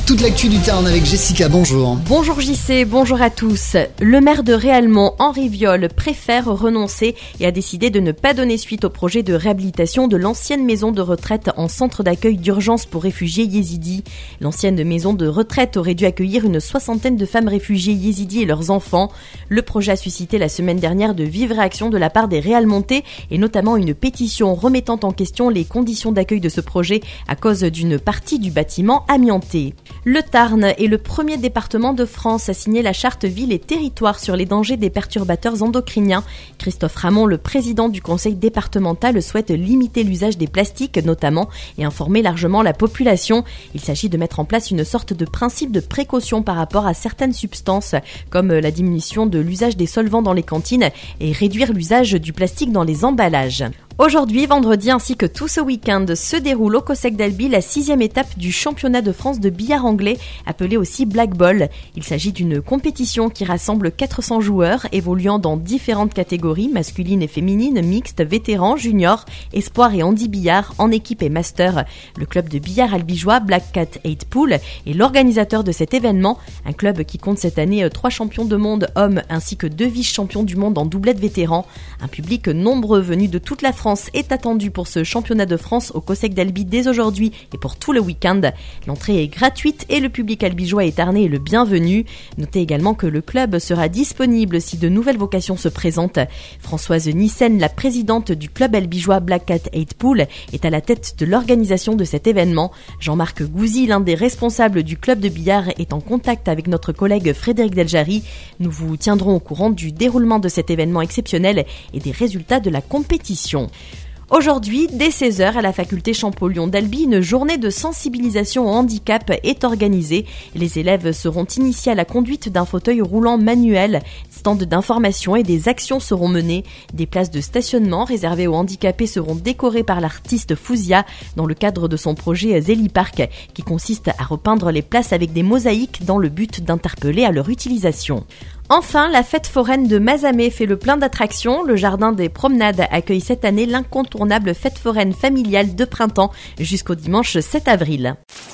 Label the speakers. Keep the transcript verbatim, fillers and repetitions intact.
Speaker 1: Toute l'actu du Tarn avec Jessica, bonjour.
Speaker 2: Bonjour J C, bonjour à tous. Le maire de Réalmont, Henri Viol, préfère renoncer et a décidé de ne pas donner suite au projet de réhabilitation de l'ancienne maison de retraite en centre d'accueil d'urgence pour réfugiés yézidis. L'ancienne maison de retraite aurait dû accueillir une soixantaine de femmes réfugiées yézidis et leurs enfants. Le projet a suscité la semaine dernière de vives réactions de la part des Réalmontais et notamment une pétition remettant en question les conditions d'accueil de ce projet à cause d'une partie du bâtiment amianté. Le Tarn est le premier département de France à signer la charte ville et territoire sur les dangers des perturbateurs endocriniens. Christophe Ramon, le président du conseil départemental, souhaite limiter l'usage des plastiques notamment et informer largement la population. Il s'agit de mettre en place une sorte de principe de précaution par rapport à certaines substances comme la diminution de l'usage des solvants dans les cantines et réduire l'usage du plastique dans les emballages. Aujourd'hui, vendredi ainsi que tout ce week-end, se déroule au COSEC d'Albi la sixième étape du championnat de France de billard anglais, appelé aussi Black Ball. Il s'agit d'une compétition qui rassemble quatre cents joueurs évoluant dans différentes catégories, masculines et féminines, mixtes, vétérans, juniors, espoirs et handi billard, en équipe et master. Le club de billard albigeois Black Cat eight Pool est l'organisateur de cet événement, un club qui compte cette année trois champions de monde hommes ainsi que deux vice-champions du monde en doublette vétérans. Un public nombreux venu de toute la France est attendu pour ce championnat de France au COSEC d'Albi dès aujourd'hui et pour tout le week-end. L'entrée est gratuite et le public albigeois et tarnais est le bienvenu. Notez également que le club sera disponible si de nouvelles vocations se présentent. Françoise Nissen, la présidente du club albigeois Black Cat eight Pool, est à la tête de l'organisation de cet événement. Jean-Marc Gouzy, l'un des responsables du club de billard, est en contact avec notre collègue Frédéric Deljari. Nous vous tiendrons au courant du déroulement de cet événement exceptionnel et des résultats de la compétition. Aujourd'hui, dès seize heures, à la faculté Champollion d'Albi, une journée de sensibilisation au handicap est organisée. Les élèves seront initiés à la conduite d'un fauteuil roulant manuel. Stands d'information et des actions seront menées. Des places de stationnement réservées aux handicapés seront décorées par l'artiste Fouzia dans le cadre de son projet Zélie Park, qui consiste à repeindre les places avec des mosaïques dans le but d'interpeller à leur utilisation. Enfin, la fête foraine de Mazamet fait le plein d'attractions. Le jardin des promenades accueille cette année l'incontournable fête foraine familiale de printemps jusqu'au dimanche sept avril.